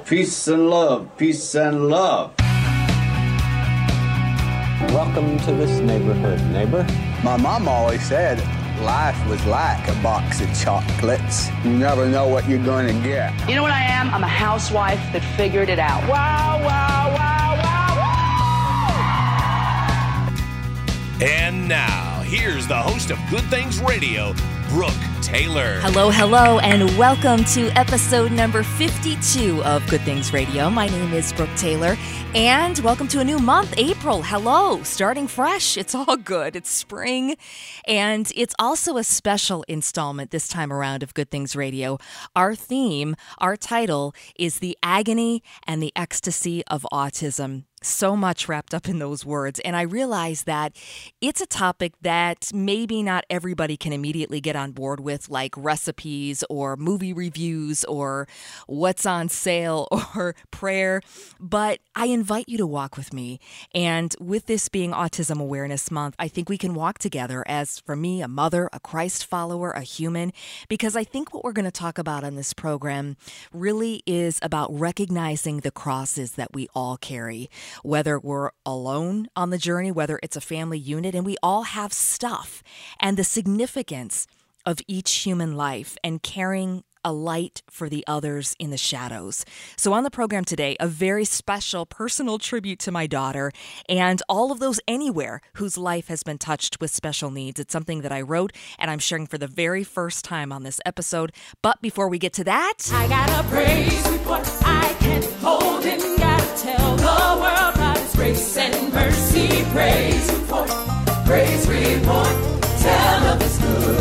Peace and love, peace and love. Welcome to this neighborhood, neighbor. My mom always said life was like a box of chocolates. You never know what you're going to get. You know what I am? I'm a housewife that figured it out. Wow, wow, wow, wow, wow! And now, here's the host of Good Things Radio, Brooke Taylor. Hello, hello, and welcome to episode number 52 of Good Things Radio. My name is Brooke Taylor, and welcome to a new month, April. Hello, starting fresh. It's all good. It's spring, and it's also a special installment this time around of Good Things Radio. Our theme, our title, is The Agony and the Ecstasy of Autism. So much wrapped up in those words. And I realize that it's a topic that maybe not everybody can immediately get on board with, like recipes or movie reviews or what's on sale or prayer. But I invite you to walk with me. And with this being Autism Awareness Month, I think we can walk together as, for me, a mother, a Christ follower, a human, because I think what we're going to talk about on this program really is about recognizing the crosses that we all carry. Whether we're alone on the journey, whether it's a family unit, and we all have stuff, and the significance of each human life and carrying a light for the others in the shadows. So on the program today, a very special personal tribute to my daughter and all of those anywhere whose life has been touched with special needs. It's something that I wrote and I'm sharing for the very first time on this episode. But before we get to that, I got a praise report I can't hold and gotta tell the world about His grace and mercy. Praise report, tell of His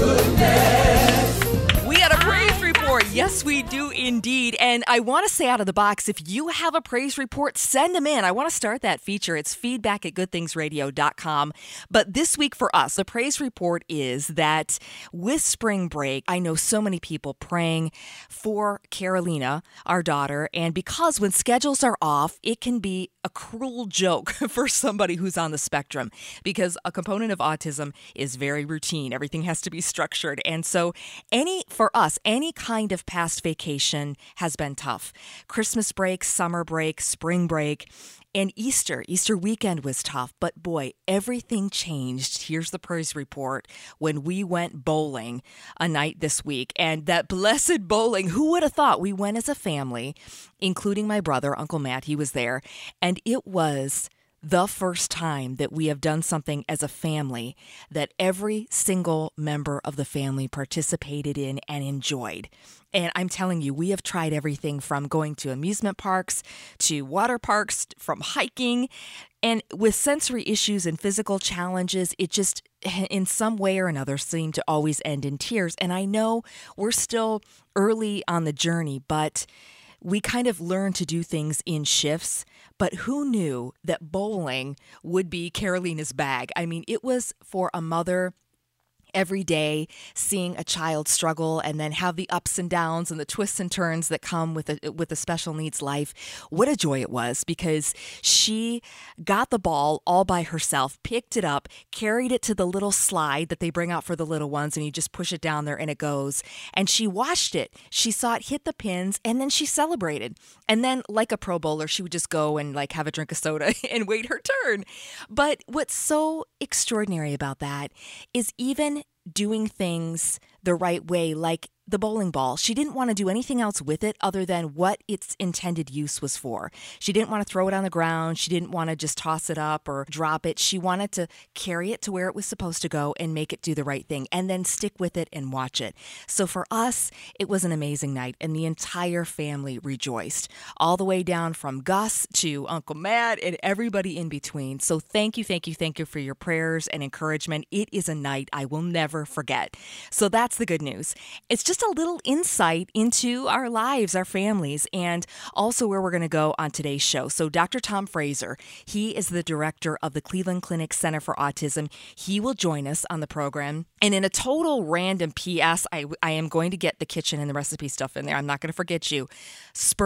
goodness. we got a praise report. Yes, we do indeed. And I want to say out of the box, if you have a praise report, send them in. I want to start that feature. It's feedback@goodthingsradio.com. But this week for us, the praise report is that with spring break, I know so many people praying for Carolina, our daughter. And because when schedules are off, it can be a cruel joke for somebody who's on the spectrum, because a component of autism is very routine. Everything has to be structured. And so for us, any kind of past vacation has been tough. Christmas break, summer break, spring break, and Easter weekend was tough. But boy, everything changed. Here's the praise report when we went bowling a night this week. And that blessed bowling, who would have thought? We went as a family, including my brother, Uncle Matt. He was there. And it was the first time that we have done something as a family that every single member of the family participated in and enjoyed. And I'm telling you, we have tried everything from going to amusement parks to water parks, from hiking. And with sensory issues and physical challenges, it just, in some way or another, seemed to always end in tears. And I know we're still early on the journey, but we kind of learned to do things in shifts. But who knew that bowling would be Carolina's bag? I mean, it was for a mother every day, seeing a child struggle and then have the ups and downs and the twists and turns that come with a special needs life. What a joy it was, because she got the ball all by herself, picked it up, carried it to the little slide that they bring out for the little ones, and you just push it down there and it goes. And she watched it. She saw it hit the pins, and then she celebrated. And then, like a pro bowler, she would just go and have a drink of soda and wait her turn. But what's so extraordinary about that is even doing things the right way, like the bowling ball. She didn't want to do anything else with it other than what its intended use was for. She didn't want to throw it on the ground. She didn't want to just toss it up or drop it. She wanted to carry it to where it was supposed to go and make it do the right thing, and then stick with it and watch it. So for us, it was an amazing night, and the entire family rejoiced, all the way down from Gus to Uncle Matt and everybody in between. So thank you for your prayers and encouragement. It is a night I will never forget. So that's the good news. It's just a little insight into our lives, our families, and also where we're going to go on today's show. So Dr. Tom Fraser, he is the director of the Cleveland Clinic Center for Autism. He will join us on the program. And in a total random PS, I am going to get the kitchen and the recipe stuff in there. I'm not going to forget you. Spurtle.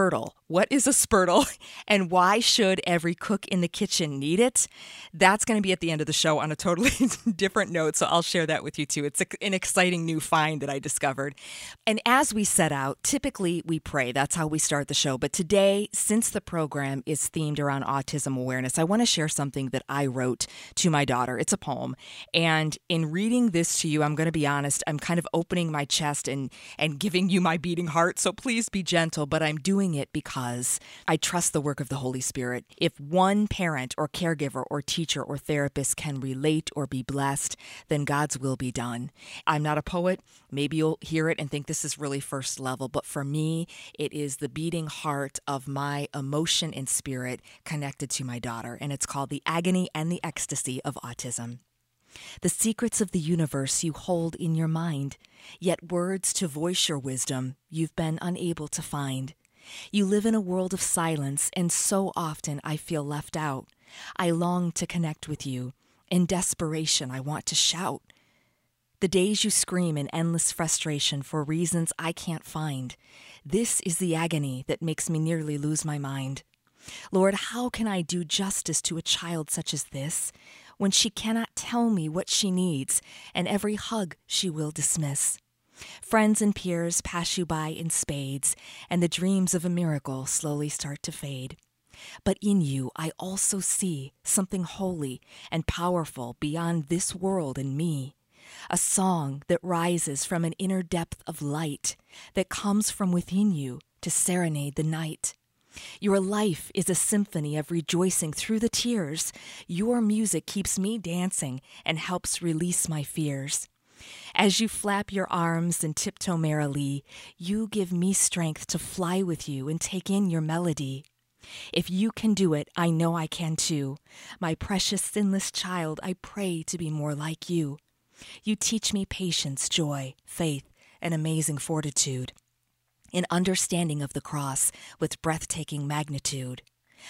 What is a Spurtle, and why should every cook in the kitchen need it? That's going to be at the end of the show on a totally different note, so I'll share that with you too. It's an exciting new find that I discovered. And as we set out, typically we pray. That's how we start the show. But today, since the program is themed around autism awareness, I want to share something that I wrote to my daughter. It's a poem. And in reading this to you, I'm going to be honest, I'm kind of opening my chest and giving you my beating heart. So please be gentle, but I'm doing it because I trust the work of the Holy Spirit. If one parent or caregiver or teacher or therapist can relate or be blessed, then God's will be done. I'm not a poet. Maybe you'll hear it and think this is really first level, but for me, it is the beating heart of my emotion and spirit connected to my daughter, and it's called The Agony and the Ecstasy of Autism. The secrets of the universe you hold in your mind, yet words to voice your wisdom you've been unable to find. You live in a world of silence, and so often I feel left out. I long to connect with you. In desperation, I want to shout. The days you scream in endless frustration for reasons I can't find. This is the agony that makes me nearly lose my mind. Lord, how can I do justice to a child such as this, when she cannot tell me what she needs, and every hug she will dismiss? Friends and peers pass you by in spades, and the dreams of a miracle slowly start to fade. But in you I also see something holy and powerful beyond this world and me. A song that rises from an inner depth of light that comes from within you to serenade the night. Your life is a symphony of rejoicing through the tears. Your music keeps me dancing and helps release my fears. As you flap your arms and tiptoe merrily, you give me strength to fly with you and take in your melody. If you can do it, I know I can too. My precious sinless child, I pray to be more like you. You teach me patience, joy, faith, and amazing fortitude. An understanding of the cross with breathtaking magnitude.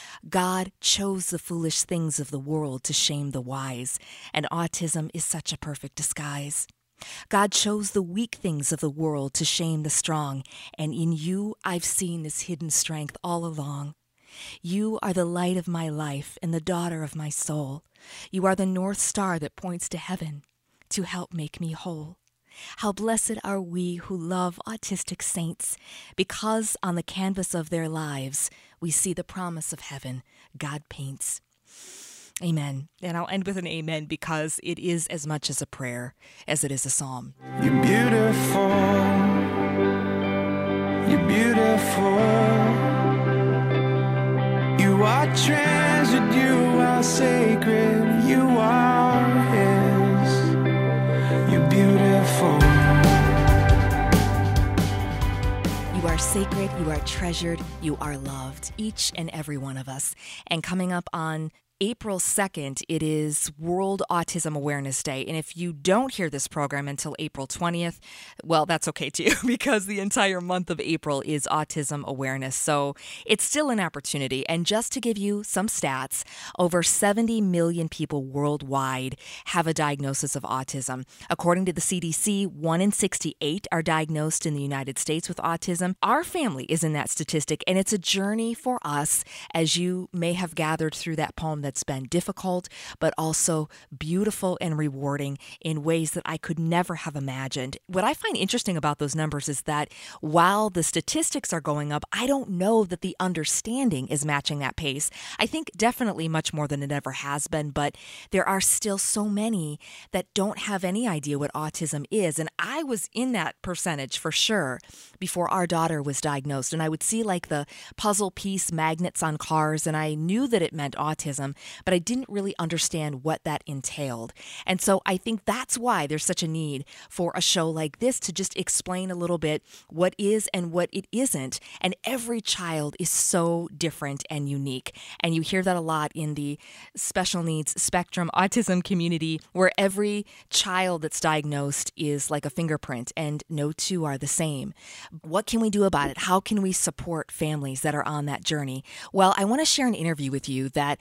God chose the foolish things of the world to shame the wise, and autism is such a perfect disguise. God chose the weak things of the world to shame the strong, and in you I've seen this hidden strength all along. You are the light of my life and the daughter of my soul. You are the North Star that points to heaven to help make me whole. How blessed are we who love autistic saints, because on the canvas of their lives we see the promise of heaven God paints. Amen. And I'll end with an amen because it is as much as a prayer as it is a psalm. You're beautiful. You're beautiful. You are treasured. You are sacred. You are His. You're beautiful. You are sacred. You are treasured. You are loved. Each and every one of us. And coming up on April 2nd, it is World Autism Awareness Day. And if you don't hear this program until April 20th, well, that's okay too, because the entire month of April is Autism Awareness. So it's still an opportunity. And just to give you some stats, over 70 million people worldwide have a diagnosis of autism. According to the CDC, 1 in 68 are diagnosed in the United States with autism. Our family is in that statistic, and it's a journey for us, as you may have gathered through that poem that's been difficult, but also beautiful and rewarding in ways that I could never have imagined. What I find interesting about those numbers is that while the statistics are going up, I don't know that the understanding is matching that pace. I think definitely much more than it ever has been, but there are still so many that don't have any idea what autism is. And I was in that percentage for sure before our daughter was diagnosed. And I would see like the puzzle piece magnets on cars, and I knew that it meant autism, but I didn't really understand what that entailed. And so I think that's why there's such a need for a show like this to just explain a little bit what is and what it isn't. And every child is so different and unique. And you hear that a lot in the special needs spectrum autism community, where every child that's diagnosed is like a fingerprint and no two are the same. What can we do about it? How can we support families that are on that journey? Well, I want to share an interview with you that I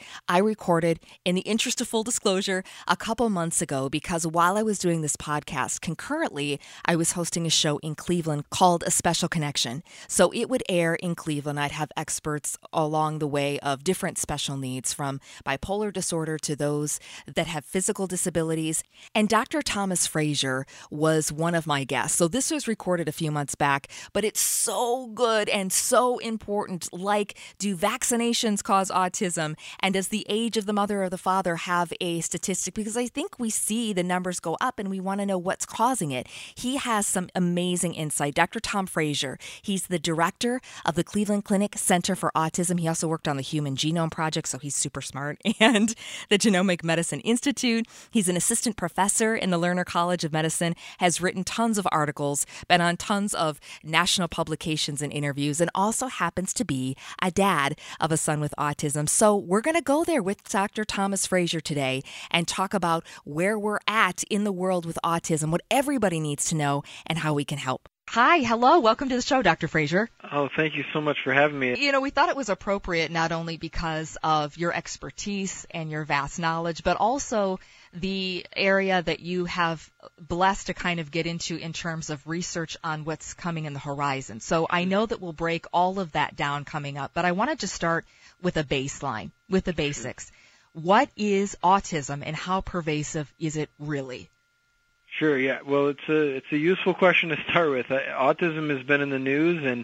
recorded, in the interest of full disclosure, a couple months ago because while I was doing this podcast, concurrently, I was hosting a show in Cleveland called A Special Connection. So it would air in Cleveland. I'd have experts along the way of different special needs, from bipolar disorder to those that have physical disabilities. And Dr. Thomas Frazier was one of my guests. So this was recorded a few months back, but it's so good and so important. Like, do vaccinations cause autism? And does the age of the mother or the father have a statistic? Because I think we see the numbers go up and we want to know what's causing it. He has some amazing insight. Dr. Tom Frazier, he's the director of the Cleveland Clinic Center for Autism. He also worked on the Human Genome Project, so he's super smart, and the Genomic Medicine Institute. He's an assistant professor in the Lerner College of Medicine, has written tons of articles, been on tons of national publications and interviews, and also happens to be a dad of a son with autism. So we're going to go there with Dr. Thomas Frazier today and talk about where we're at in the world with autism, what everybody needs to know, and how we can help. Hi, hello, welcome to the show, Dr. Frazier. Oh, thank you so much for having me. You know, we thought it was appropriate not only because of your expertise and your vast knowledge, but also the area that you have blessed to kind of get into in terms of research on what's coming in the horizon. So I know that we'll break all of that down coming up, but I wanted to start with a baseline, with the basics. What is autism and how pervasive is it really? Sure, yeah. Well, it's a useful question to start with. Autism has been in the news,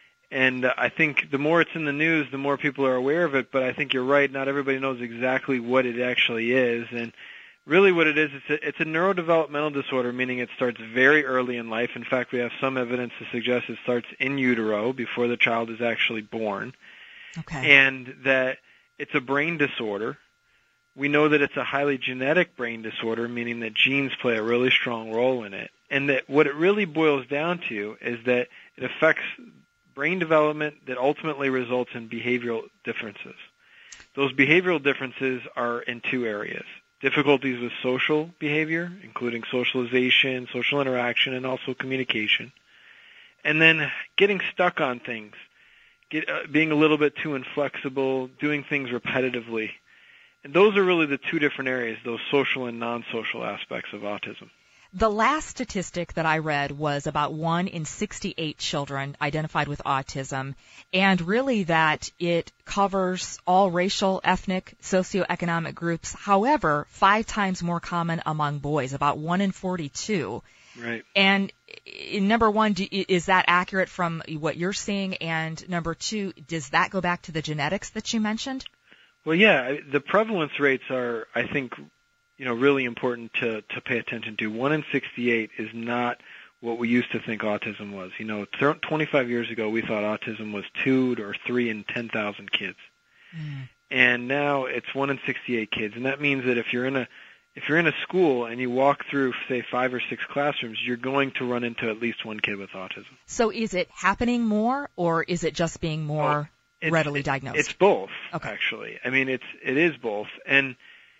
and I think the more it's in the news, the more people are aware of it. But I think you're right. Not everybody knows exactly what it actually is. And really, what it is, it's a neurodevelopmental disorder, meaning it starts very early in life. In fact, we have some evidence to suggest it starts in utero before the child is actually born. Okay. And that it's a brain disorder. We know that it's a highly genetic brain disorder, meaning that genes play a really strong role in it. And that what it really boils down to is that it affects brain development that ultimately results in behavioral differences. Those behavioral differences are in two areas: difficulties with social behavior, including socialization, social interaction, and also communication. And then getting stuck on things, being a little bit too inflexible, doing things repetitively. And those are really the two different areas, those social and non-social aspects of autism. The last statistic that I read was about 1 in 68 children identified with autism, and really that it covers all racial, ethnic, socioeconomic groups. However, 5 times more common among boys, about 1 in 42. Right. And number one, is that accurate from what you're seeing? And number two, does that go back to the genetics that you mentioned? Well, yeah, the prevalence rates are, I think, really important to pay attention to. 1 in 68 is not what we used to think autism was. 25 years ago, we thought autism was 2 or 3 in 10,000 kids. Mm. And now it's 1 in 68 kids. And that means that if you're in a school and you walk through, say, 5 or 6 classrooms, you're going to run into at least one kid with autism. So is it happening more, or is it just being more readily diagnosed? It's both, okay. Actually. I mean, it is both, and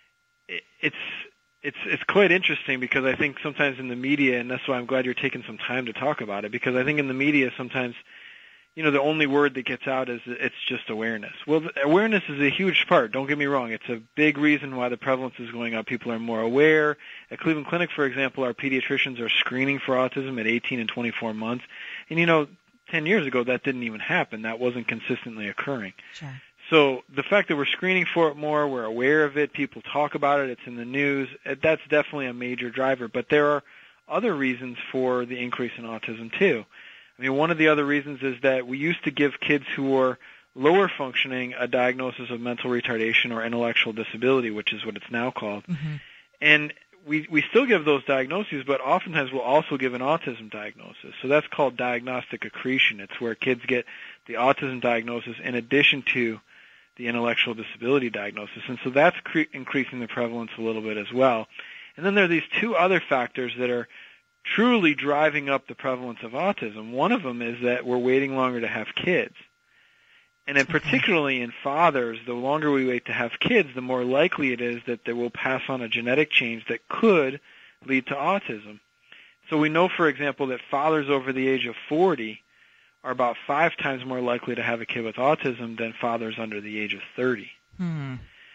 it's quite interesting because I think sometimes in the media, and that's why I'm glad you're taking some time to talk about it, because I think in the media sometimes, the only word that gets out is it's just awareness. Well, awareness is a huge part. Don't get me wrong. It's a big reason why the prevalence is going up. People are more aware. At Cleveland Clinic, for example, our pediatricians are screening for autism at 18 and 24 months, and 10 years ago, that didn't even happen. That wasn't consistently occurring. Sure. So the fact that we're screening for it more, we're aware of it, people talk about it, it's in the news, that's definitely a major driver. But there are other reasons for the increase in autism, too. I mean, one of the other reasons is that we used to give kids who were lower functioning a diagnosis of mental retardation or intellectual disability, which is what it's now called. Mm-hmm. And we still give those diagnoses, but oftentimes we'll also give an autism diagnosis. So that's called diagnostic accretion. It's where kids get the autism diagnosis in addition to the intellectual disability diagnosis. And so that's increasing the prevalence a little bit as well. And then there are these two other factors that are truly driving up the prevalence of autism. One of them is that we're waiting longer to have kids. And then particularly in fathers, the longer we wait to have kids, the more likely it is that they will pass on a genetic change that could lead to autism. So we know, for example, that fathers over the age of 40 are about 5 times more likely to have a kid with autism than fathers under the age of 30. Hmm.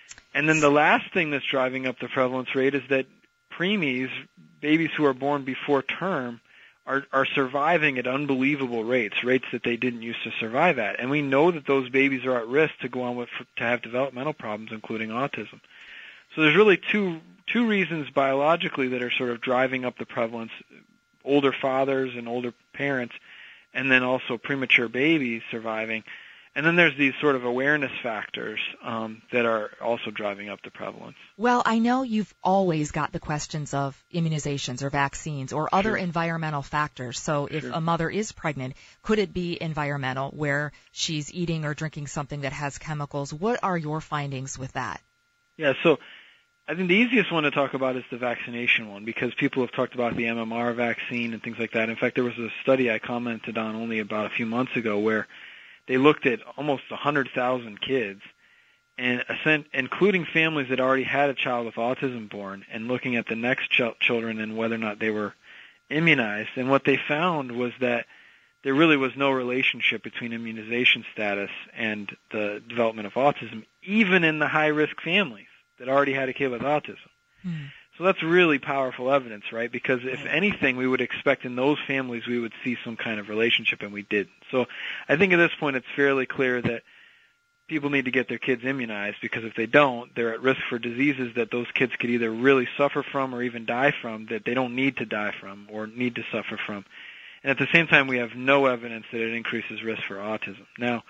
And then the last thing that's driving up the prevalence rate is that preemies, babies who are born before term, are surviving at unbelievable rates that they didn't used to survive at. And we know that those babies are at risk to go on to have developmental problems, including autism. So there's really two reasons biologically that are sort of driving up the prevalence: older fathers and older parents, and then also premature babies surviving. And then there's these sort of awareness factors that are also driving up the prevalence. Well, I know you've always got the questions of immunizations or vaccines or other environmental factors. So if a mother is pregnant, could it be environmental, where she's eating or drinking something that has chemicals? What are your findings with that? Yeah, so I think the easiest one to talk about is the vaccination one, because people have talked about the MMR vaccine and things like that. In fact, there was a study I commented on only about a few months ago where they looked at almost 100,000 kids, and including families that already had a child with autism born, and looking at the next children and whether or not they were immunized. And what they found was that there really was no relationship between immunization status and the development of autism, even in the high-risk families that already had a kid with autism. So that's really powerful evidence, right? Because if anything, we would expect in those families we would see some kind of relationship, and we didn't. So I think at this point it's fairly clear that people need to get their kids immunized, because if they don't, they're at risk for diseases that those kids could either really suffer from or even die from, that they don't need to die from or need to suffer from. And at the same time, we have no evidence that it increases risk for autism. Now,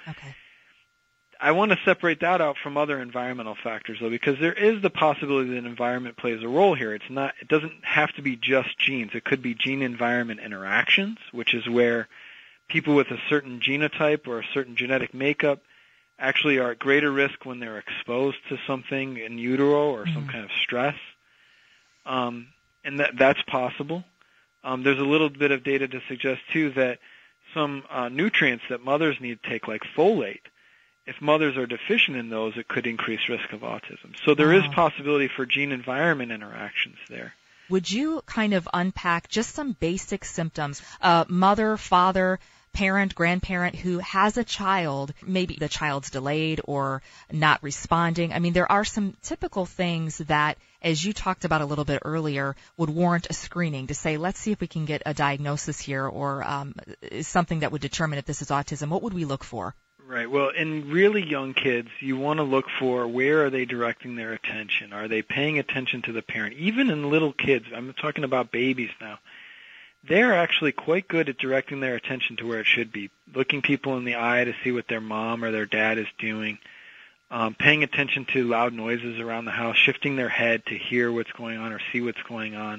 I want to separate that out from other environmental factors, though, because there is the possibility that environment plays a role here. It doesn't have to be just genes. It could be gene-environment interactions, which is where people with a certain genotype or a certain genetic makeup actually are at greater risk when they're exposed to something in utero or some kind of stress. And that's possible. There's a little bit of data to suggest, too, that some nutrients that mothers need to take, like folate, if mothers are deficient in those, it could increase risk of autism. So there is possibility for gene-environment interactions there. Would you kind of unpack just some basic symptoms? Mother, father, parent, grandparent who has a child, maybe the child's delayed or not responding. I mean, there are some typical things that, as you talked about a little bit earlier, would warrant a screening to say, let's see if we can get a diagnosis here, or something that would determine if this is autism. What would we look for? Right. Well, in really young kids, you want to look for where are they directing their attention? Are they paying attention to the parent? Even in little kids, I'm talking about babies now, they're actually quite good at directing their attention to where it should be, looking people in the eye to see what their mom or their dad is doing, paying attention to loud noises around the house, shifting their head to hear what's going on or see what's going on.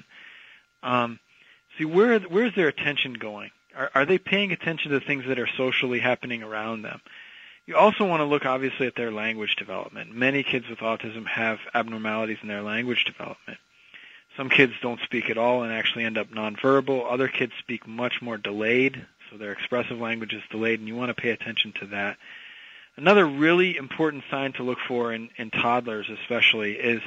See, where's their attention going? Are they paying attention to things that are socially happening around them? You also want to look, obviously, at their language development. Many kids with autism have abnormalities in their language development. Some kids don't speak at all and actually end up nonverbal. Other kids speak much more delayed, so their expressive language is delayed, and you want to pay attention to that. Another really important sign to look for in toddlers especially is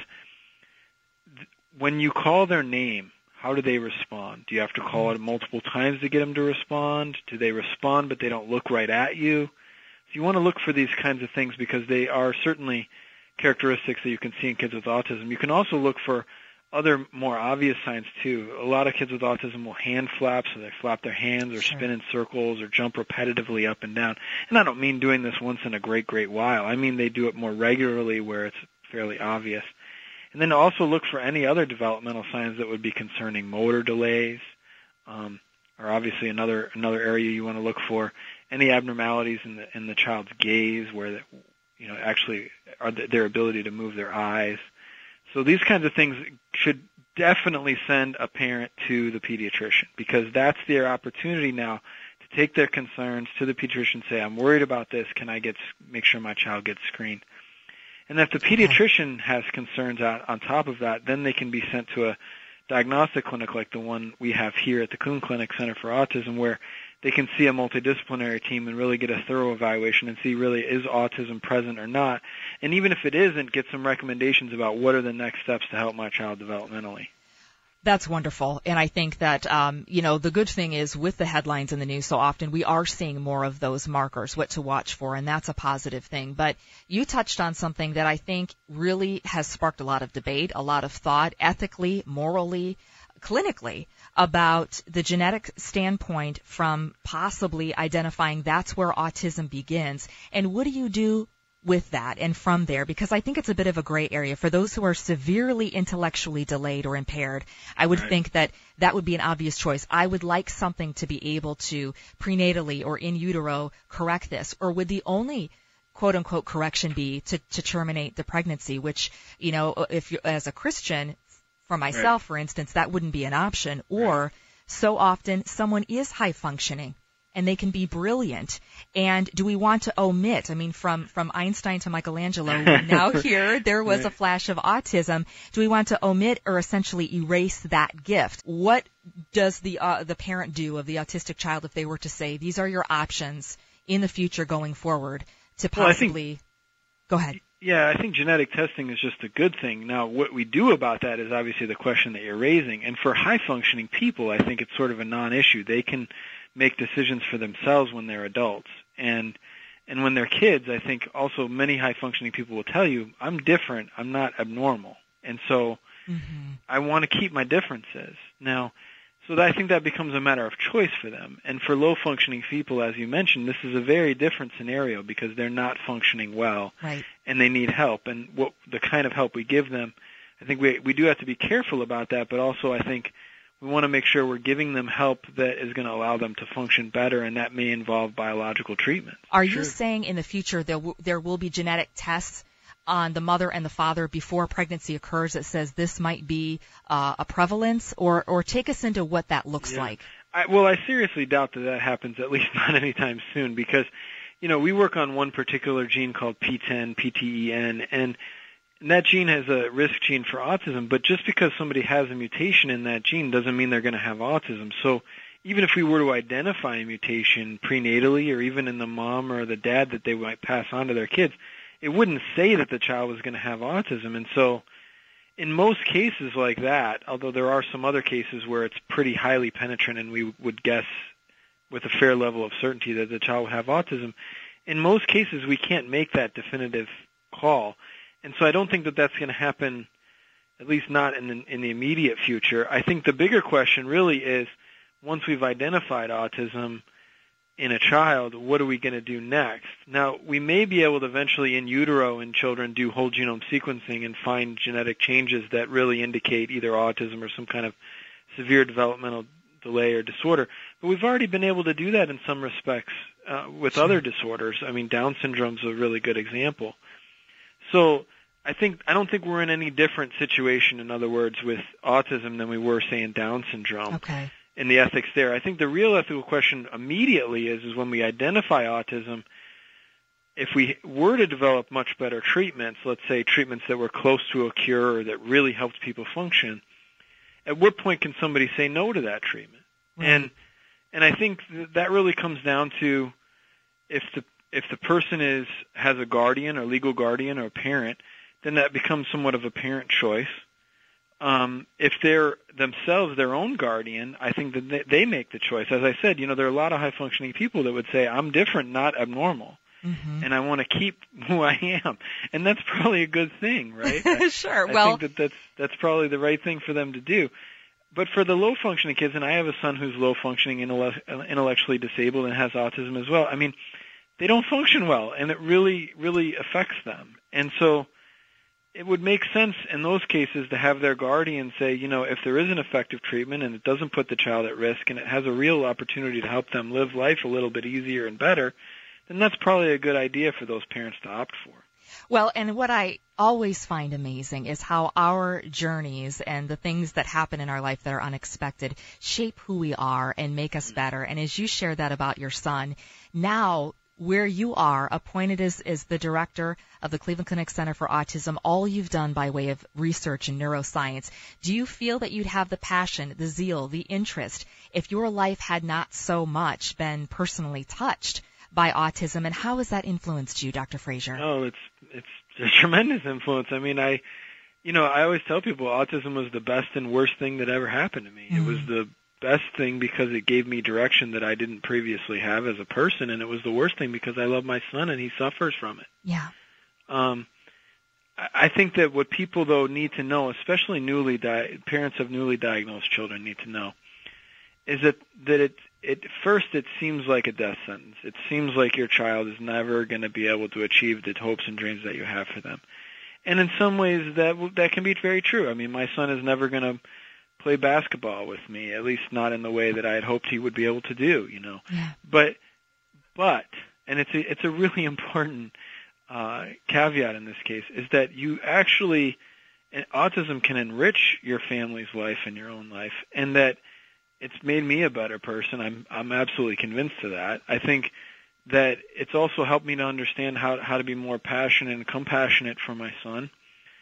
when you call their name, how do they respond? Do you have to call it multiple times to get them to respond? Do they respond but they don't look right at you? So you want to look for these kinds of things because they are certainly characteristics that you can see in kids with autism. You can also look for other more obvious signs too. A lot of kids with autism will hand flap, so they flap their hands or spin in circles or jump repetitively up and down. And I don't mean doing this once in a great while. I mean they do it more regularly where it's fairly obvious. And then also look for any other developmental signs that would be concerning. Motor delays are obviously another area you want to look for. Any abnormalities in the child's gaze, where actually are their ability to move their eyes. So these kinds of things should definitely send a parent to the pediatrician, because that's their opportunity now to take their concerns to the pediatrician and say, I'm worried about this. Can I make sure my child gets screened? And if the pediatrician has concerns on top of that, then they can be sent to a diagnostic clinic like the one we have here at the Kuhn Clinic Center for Autism, where they can see a multidisciplinary team and really get a thorough evaluation and see really is autism present or not. And even if it isn't, get some recommendations about what are the next steps to help my child developmentally. That's wonderful. And I think that, the good thing is with the headlines in the news so often, we are seeing more of those markers, what to watch for, and that's a positive thing. But you touched on something that I think really has sparked a lot of debate, a lot of thought, ethically, morally, clinically, about the genetic standpoint from possibly identifying that's where autism begins. And what do you do with that and from there? Because I think it's a bit of a gray area. For those who are severely intellectually delayed or impaired, I would think that that would be an obvious choice. I would like something to be able to prenatally or in utero correct this. Or would the only quote-unquote correction be to terminate the pregnancy, which, if you, as a Christian, for myself, for instance, that wouldn't be an option. Or so often someone is high-functioning and they can be brilliant. And do we want to omit? I mean, from Einstein to Michelangelo, now here there was a flash of autism. Do we want to omit or essentially erase that gift? What does the parent do of the autistic child if they were to say, these are your options in the future going forward to possibly... Go ahead. Yeah, I think genetic testing is just a good thing. Now, what we do about that is obviously the question that you're raising. And for high-functioning people, I think it's sort of a non-issue. They can make decisions for themselves when they're adults. And when they're kids, I think also many high-functioning people will tell you, I'm different, I'm not abnormal. And so I want to keep my differences. Now, so I think that becomes a matter of choice for them. And for low-functioning people, as you mentioned, this is a very different scenario because they're not functioning well, and they need help. And what the kind of help we give them, I think we do have to be careful about that, but also I think we want to make sure we're giving them help that is going to allow them to function better, and that may involve biological treatment. Are you saying in the future there will be genetic tests on the mother and the father before pregnancy occurs that says this might be a prevalence, or take us into what that looks like? I seriously doubt that happens, at least not anytime soon, because, we work on one particular gene called PTEN, PTEN, and that gene has a risk gene for autism, but just because somebody has a mutation in that gene doesn't mean they're going to have autism. So even if we were to identify a mutation prenatally or even in the mom or the dad that they might pass on to their kids, it wouldn't say that the child was going to have autism. And so in most cases like that, although there are some other cases where it's pretty highly penetrant and we would guess with a fair level of certainty that the child will have autism, in most cases we can't make that definitive call. And so I don't think that that's going to happen, at least not in the immediate future. I think the bigger question really is, once we've identified autism in a child, what are we going to do next? Now, we may be able to eventually in utero in children do whole genome sequencing and find genetic changes that really indicate either autism or some kind of severe developmental delay or disorder. But we've already been able to do that in some respects with other disorders. I mean, Down syndrome is a really good example. So I don't think we're in any different situation, in other words, with autism than we were, say, in Down syndrome. Okay. In the ethics there. I think the real ethical question immediately is when we identify autism, if we were to develop much better treatments, let's say treatments that were close to a cure or that really helped people function, at what point can somebody say no to that treatment? Right. And I think that really comes down to if the person has a guardian or legal guardian or a parent, then that becomes somewhat of a parent choice. If they're themselves their own guardian, I think that they make the choice. As I said, there are a lot of high-functioning people that would say, I'm different, not abnormal, and I want to keep who I am. And that's probably a good thing, right? Sure. I think that's probably the right thing for them to do. But for the low-functioning kids, and I have a son who's low-functioning, intellectually disabled, and has autism as well, I mean, they don't function well, and it really, really affects them. And so it would make sense in those cases to have their guardian say, if there is an effective treatment and it doesn't put the child at risk and it has a real opportunity to help them live life a little bit easier and better, then that's probably a good idea for those parents to opt for. Well, and what I always find amazing is how our journeys and the things that happen in our life that are unexpected shape who we are and make us better. And as you share that about your son, now where you are, appointed as the director of the Cleveland Clinic Center for Autism, all you've done by way of research in neuroscience, do you feel that you'd have the passion, the zeal, the interest if your life had not so much been personally touched by autism? And how has that influenced you, Dr. Frazier? Oh, it's a tremendous influence. I mean, I always tell people autism was the best and worst thing that ever happened to me. It was the best thing because it gave me direction that I didn't previously have as a person, and it was the worst thing because I love my son and he suffers from it. Yeah. I think that what people, though, need to know, especially parents of newly diagnosed children need to know, is that at first it seems like a death sentence. It seems like your child is never going to be able to achieve the hopes and dreams that you have for them. And in some ways that can be very true. I mean, my son is never going to play basketball with me, at least not in the way that I had hoped he would be able to do, Yeah. But and it's a really important caveat in this case, is that you actually, autism can enrich your family's life and your own life, and that it's made me a better person. I'm absolutely convinced of that. I think that it's also helped me to understand how to be more passionate and compassionate for my son,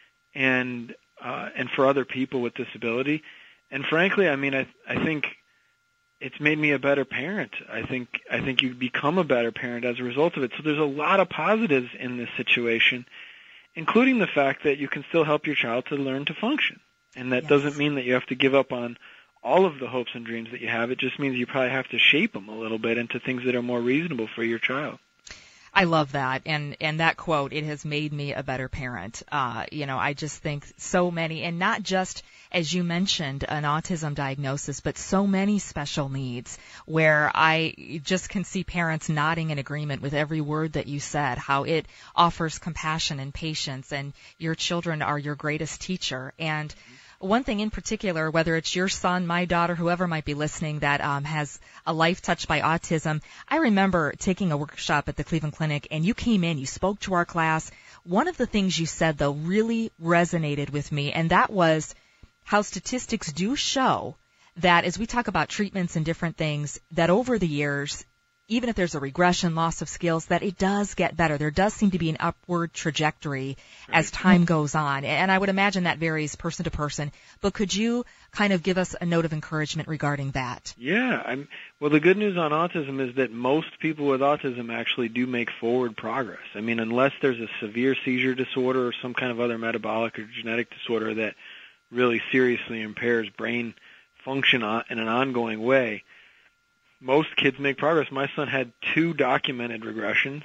and for other people with disability. And frankly, I mean, I think it's made me a better parent. I think you become a better parent as a result of it. So there's a lot of positives in this situation, including the fact that you can still help your child to learn to function. And that doesn't mean that you have to give up on all of the hopes and dreams that you have. It just means you probably have to shape them a little bit into things that are more reasonable for your child. I love that. And that quote, it has made me a better parent. I just think so many, and not just, as you mentioned, an autism diagnosis, but so many special needs where I just can see parents nodding in agreement with every word that you said, how it offers compassion and patience, and your children are your greatest teacher. And one thing in particular, whether it's your son, my daughter, whoever might be listening that has a life touched by autism, I remember taking a workshop at the Cleveland Clinic, and you came in, you spoke to our class. One of the things you said, though, really resonated with me, and that was how statistics do show that as we talk about treatments and different things, that over the years, even if there's a regression, loss of skills, that it does get better. There does seem to be an upward trajectory as time goes on. And I would imagine that varies person to person. But could you kind of give us a note of encouragement regarding that? Yeah. Well, the good news on autism is that most people with autism actually do make forward progress. I mean, unless there's a severe seizure disorder or some kind of other metabolic or genetic disorder that really seriously impairs brain function in an ongoing way, most kids make progress. My son had 2 documented regressions,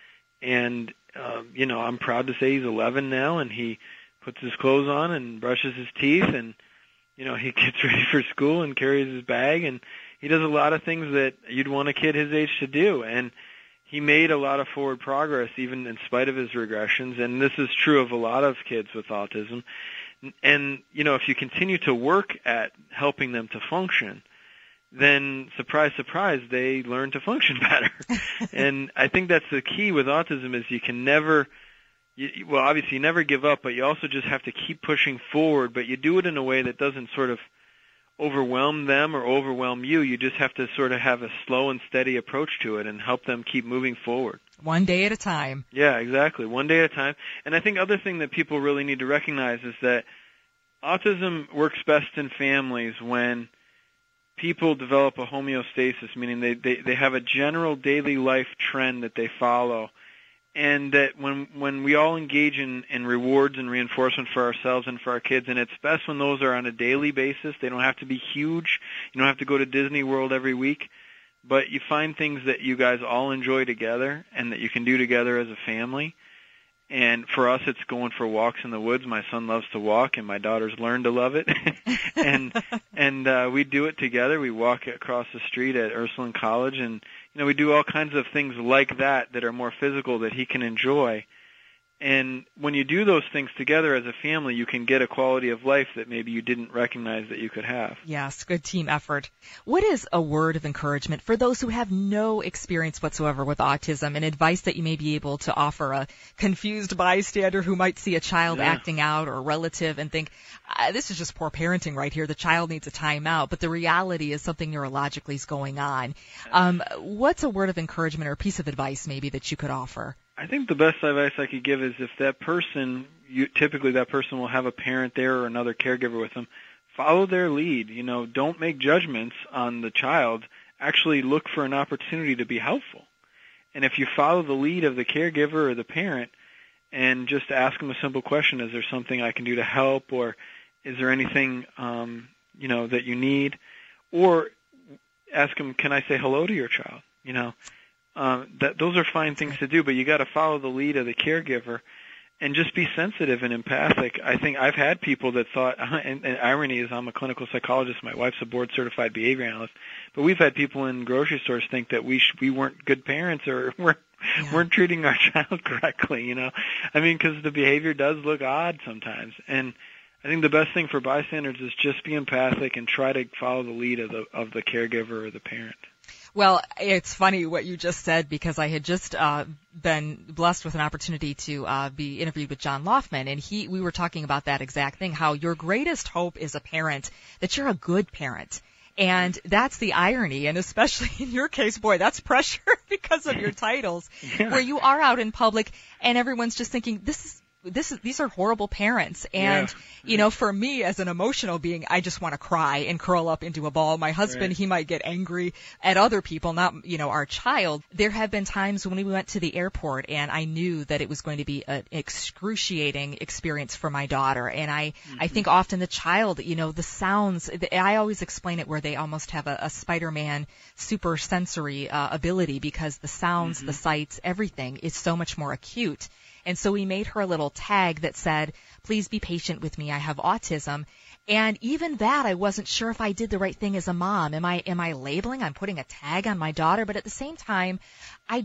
and I'm proud to say he's 11 now, and he puts his clothes on and brushes his teeth, and he gets ready for school and carries his bag, and he does a lot of things that you'd want a kid his age to do. And he made a lot of forward progress even in spite of his regressions, and this is true of a lot of kids with autism. And if you continue to work at helping them to function, then surprise, surprise, they learn to function better. And I think that's the key with autism, is you can never, obviously you never give up, but you also just have to keep pushing forward, but you do it in a way that doesn't sort of overwhelm them or overwhelm you. You just have to sort of have a slow and steady approach to it and help them keep moving forward. One day at a time. Yeah, exactly. One day at a time. And I think other thing that people really need to recognize is that autism works best in families when people develop a homeostasis, meaning they have a general daily life trend that they follow, and that when we all engage in rewards and reinforcement for ourselves and for our kids, and it's best when those are on a daily basis. They don't have to be huge. You don't have to go to Disney World every week, but you find things that you guys all enjoy together and that you can do together as a family. And for us, it's going for walks in the woods. My son loves to walk, and my daughter's learned to love it. and we do it together. We walk across the street at Ursuline College, and we do all kinds of things like that are more physical that he can enjoy. And when you do those things together as a family, you can get a quality of life that maybe you didn't recognize that you could have. Yes, good team effort. What is a word of encouragement for those who have no experience whatsoever with autism, and advice that you may be able to offer a confused bystander who might see a child acting out or a relative and think, this is just poor parenting right here. The child needs a timeout, but the reality is something neurologically is going on. What's a word of encouragement or a piece of advice maybe that you could offer? I think the best advice I could give is if that person, typically that person will have a parent there or another caregiver with them, follow their lead. Don't make judgments on the child. Actually look for an opportunity to be helpful. And if you follow the lead of the caregiver or the parent, and just ask them a simple question: is there something I can do to help, or is there anything that you need? Or ask them, can I say hello to your child? Those are fine things to do, but you got to follow the lead of the caregiver and just be sensitive and empathic. I think I've had people that thought, and irony is I'm a clinical psychologist, my wife's a board-certified behavior analyst, but we've had people in grocery stores think that we weren't good parents or weren't treating our child correctly, because the behavior does look odd sometimes. And I think the best thing for bystanders is just be empathic and try to follow the lead of the caregiver or the parent. Well, it's funny what you just said, because I had just been blessed with an opportunity to be interviewed with John Loftman, and we were talking about that exact thing, how your greatest hope is a parent, that you're a good parent. And that's the irony, and especially in your case, boy, that's pressure because of your titles, where you are out in public and everyone's just thinking, these are horrible parents. And, for me as an emotional being, I just want to cry and curl up into a ball. My husband, he might get angry at other people, not, our child. There have been times when we went to the airport and I knew that it was going to be an excruciating experience for my daughter. And I think often the child, the sounds, I always explain it where they almost have a Spider-Man super sensory ability, because the sounds, the sights, everything is so much more acute. And so we made her a little tag that said, please be patient with me, I have autism. And even that, I wasn't sure if I did the right thing as a mom. Am I labeling? I'm putting a tag on my daughter. But at the same time, I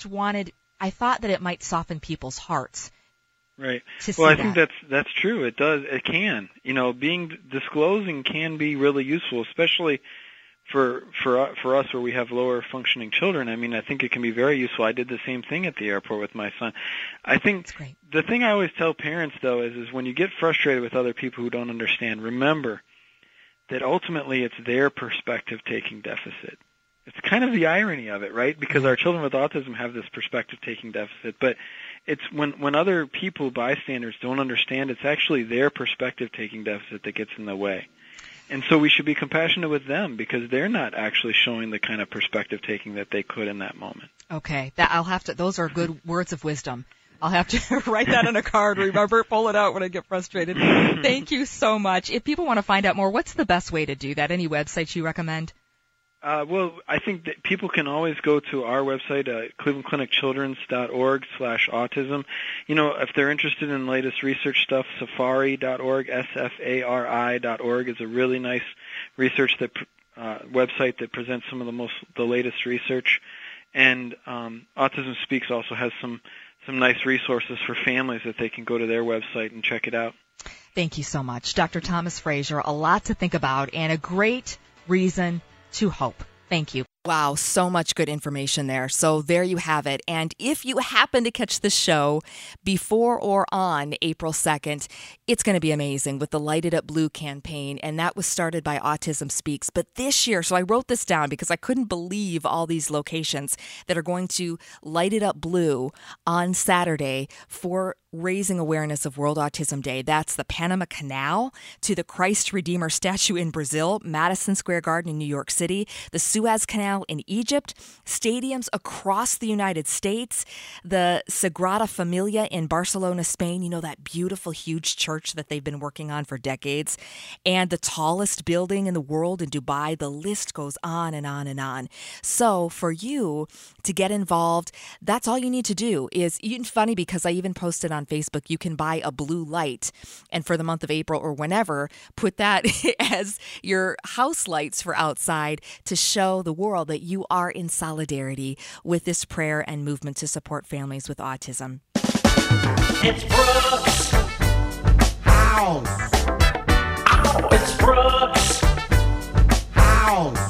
thought that it might soften people's hearts. Right. Well, I think that's true. It does. It can. Disclosing can be really useful, especially for us where we have lower functioning children. I think it can be very useful. I did the same thing at the airport with my son. I think the thing I always tell parents, though, is when you get frustrated with other people who don't understand, remember that ultimately it's their perspective-taking deficit. It's kind of the irony of it, right? Because our children with autism have this perspective-taking deficit, but it's when other people, bystanders, don't understand, it's actually their perspective-taking deficit that gets in the way. And so we should be compassionate with them, because they're not actually showing the kind of perspective taking that they could in that moment. Okay, those are good words of wisdom. I'll have to write that on a card, remember, pull it out when I get frustrated. Thank you so much. If people want to find out more, what's the best way to do that? Any websites you recommend? Well, I think that people can always go to our website, clevelandclinicchildrens.org/autism. If they're interested in latest research stuff, safari.org, SFARI.org is a really nice research website that presents some of the latest research. And Autism Speaks also has some nice resources for families that they can go to their website and check it out. Thank you so much. Dr. Thomas Frazier, a lot to think about and a great reason to hope. Thank you. Wow, so much good information there. So there you have it. And if you happen to catch the show before or on April 2nd, it's going to be amazing with the Light It Up Blue campaign. And that was started by Autism Speaks. But this year, so I wrote this down because I couldn't believe all these locations that are going to light it up blue on Saturday for raising awareness of World Autism Day. That's the Panama Canal to the Christ Redeemer statue in Brazil, Madison Square Garden in New York City, the Suez Canal in Egypt, stadiums across the United States, the Sagrada Familia in Barcelona, Spain, that beautiful, huge church that they've been working on for decades, and the tallest building in the world in Dubai. The list goes on and on and on. So for you to get involved, that's all you need to do is, funny because I even posted on Facebook, you can buy a blue light, and for the month of April or whenever, put that as your house lights for outside to show the world that you are in solidarity with this prayer and movement to support families with autism. It's Brooks House. Ow. It's Brooks House.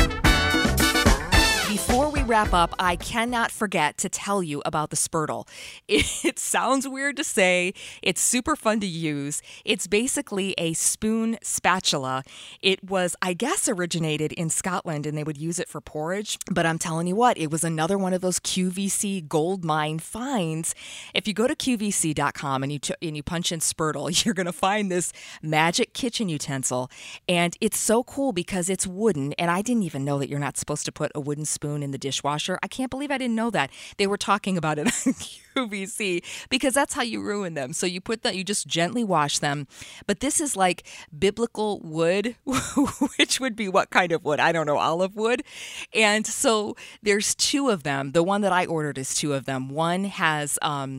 Before we wrap up, I cannot forget to tell you about the Spurtle. It sounds weird to say. It's super fun to use. It's basically a spoon spatula. It was, I guess, originated in Scotland, and they would use it for porridge. But I'm telling you what, it was another one of those QVC gold mine finds. If you go to QVC.com and you punch in Spurtle, you're going to find this magic kitchen utensil. And it's so cool because it's wooden, and I didn't even know that you're not supposed to put a wooden spoon in the dishwasher dishwasher. I can't believe I didn't know that. They were talking about it on QVC because that's how you ruin them. So you just gently wash them. But this is like biblical wood, which would be what kind of wood? I don't know, olive wood. And so there's two of them. The one that I ordered is two of them. One has,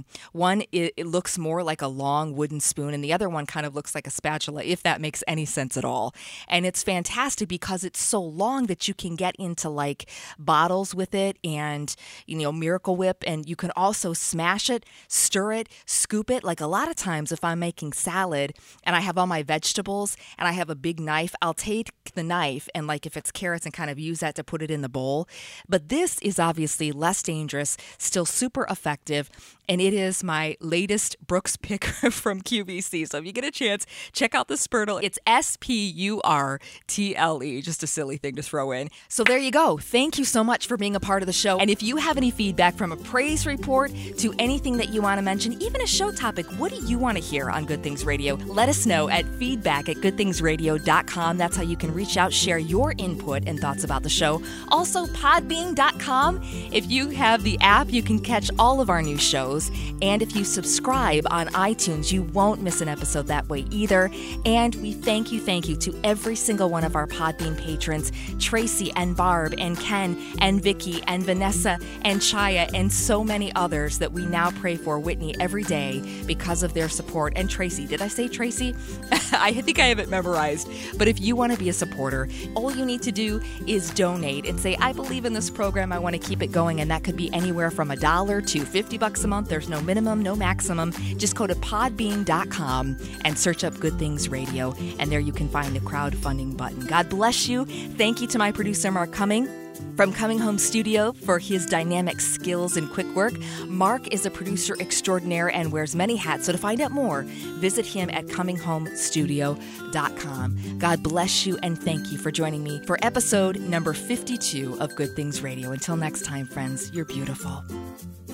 it looks more like a long wooden spoon, and the other one kind of looks like a spatula, if that makes any sense at all. And it's fantastic because it's so long that you can get into like bottles with it and, Miracle Whip, and you can also smash it, stir it, scoop it. Like a lot of times if I'm making salad and I have all my vegetables and I have a big knife, I'll take the knife and like if it's carrots and kind of use that to put it in the bowl. But this is obviously less dangerous, still super effective, and it is my latest Brooks pick from QVC. So if you get a chance, check out the Spurtle. It's SPURTLE, just a silly thing to throw in. So there you go. Thank you so much for being a part of the show. And if you have any feedback from a praise report to anything that you want to mention, even a show topic, what do you want to hear on Good Things Radio? Let us know at feedback@goodthingsradio.com. That's how you can reach out, share your input and thoughts about the show. Also, podbean.com. If you have the app, you can catch all of our new shows. And if you subscribe on iTunes, you won't miss an episode that way either. And we thank you to every single one of our Podbean patrons, Tracy and Barb and Ken and Vicky and Vanessa and Chaya and so many others that we now pray for, Whitney, every day because of their support. And Tracy, did I say Tracy? I think I have it memorized. But if you want to be a supporter, all you need to do is donate and say, I believe in this program, I want to keep it going. And that could be anywhere from $1 to $50 a month. There's no minimum, no maximum. Just go to podbean.com and search up Good Things Radio, and there you can find the crowdfunding button. God bless you. Thank you to my producer, Mark Cumming, from Coming Home Studio for his dynamic skills and quick work. Mark is a producer extraordinaire and wears many hats, so to find out more, visit him at ComingHomeStudio.com. God bless you, and thank you for joining me for episode number 52 of Good Things Radio. Until next time, friends, you're beautiful.